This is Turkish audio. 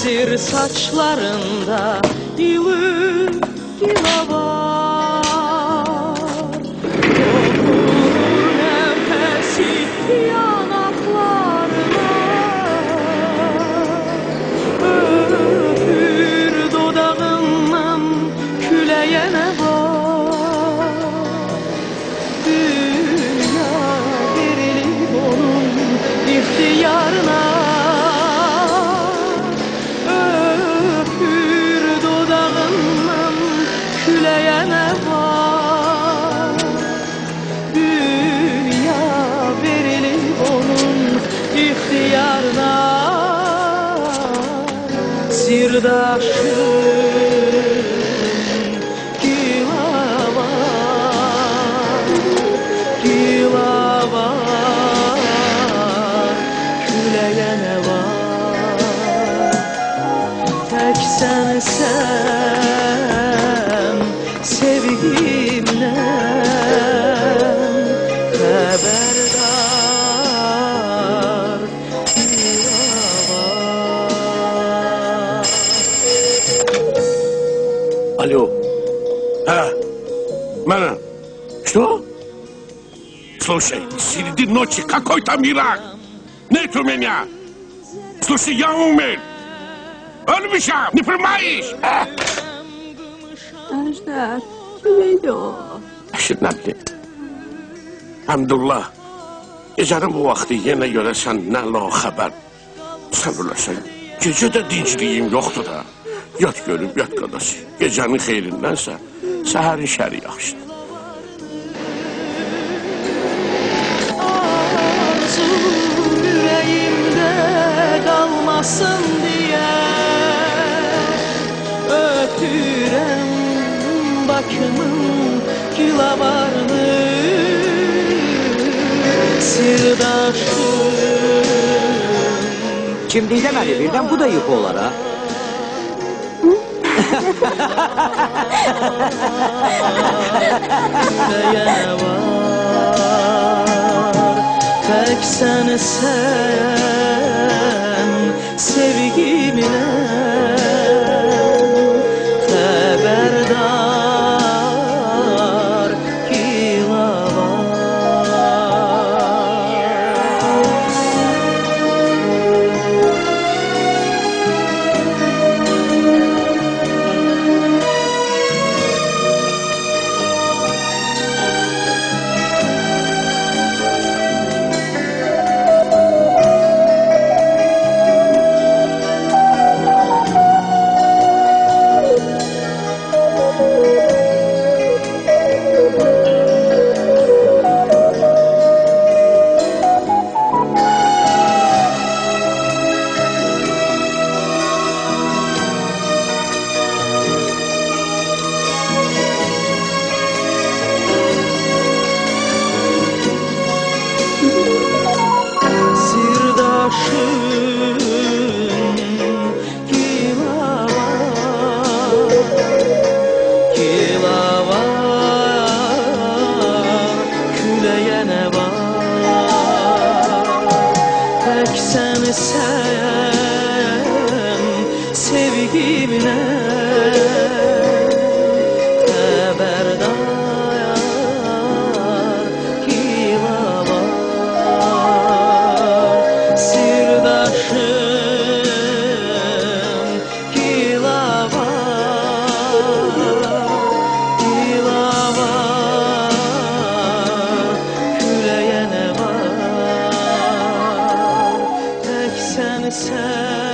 Sir saçlarında yılı yıla var. Dokunur nefesi yanaklarına, öpür dodağından küleyene var. Dünya verilir onun ihtiyarına, öpür dodağından küleyene var. Dünya verilir onun ihtiyarına. Sirdaşım sen sevgimden haberdar var. Alo. Mana. Что? Слушай, среди ночи какой-то мирак. Нет у меня. Слушай, я умер. Ölmüşüm, ne bilmeyiz. Ejder, kimeydi o? Şimdi ne bileyim. Hamdullah, gecenin bu vakti yine göresen ne la haber. Sen ölesən, gece de dincliyim yoktu da. Yat görüm, yat kadası. Gecenin xeyrindense, seherin şəri yaxşıdır. Arzu yüreğimde kalmasın diye ötürem bakımın kilavarını. Sirdaşım Şimdi demeli birden bu da yük olar ha. yüreğine var. Tek seni sen sevgimle haberdar kila var. Seni sen sevgimle haberdar kila var. Sirdaşım kila var, kila var, küleyene var. Sen